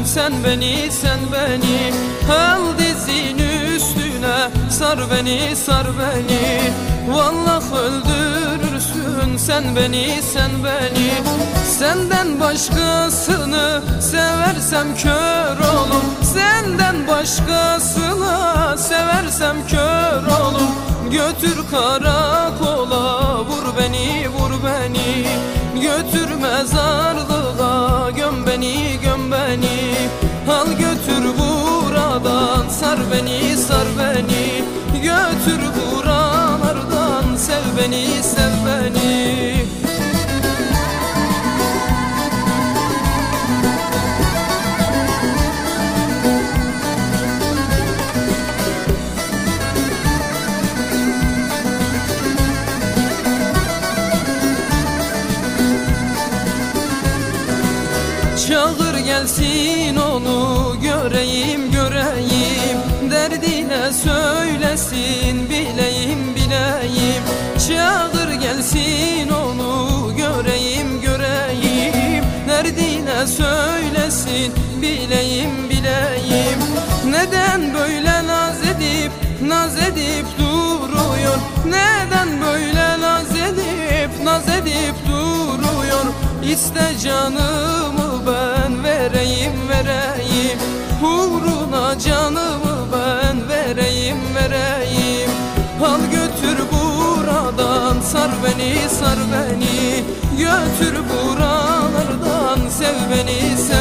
sen beni sen beni. Al dizin üstüne sar beni sar beni. Vallahi öldürürsün sen beni sen beni. Senden başkasını seversem kör olur. Senden başkasını seversem kör olur. Götür karakola vur beni vur beni. Götür mezarlığa göm beni göm beni. Al götür buradan sar beni sar beni. Götür buralardan sev beni sev beni. Çağır gelsin onu göreyim göreyim. Derdine söylesin bileyim bileyim. Çağır gelsin onu göreyim göreyim. Derdine söylesin bileyim bileyim. Neden böyle naz edip duruyor? Neden böyle naz edip duruyor? İste canımı ben vereyim vereyim. Uğruna canımı ben vereyim vereyim. Al götür buradan sar beni sar beni. Götür buralardan sev beni sev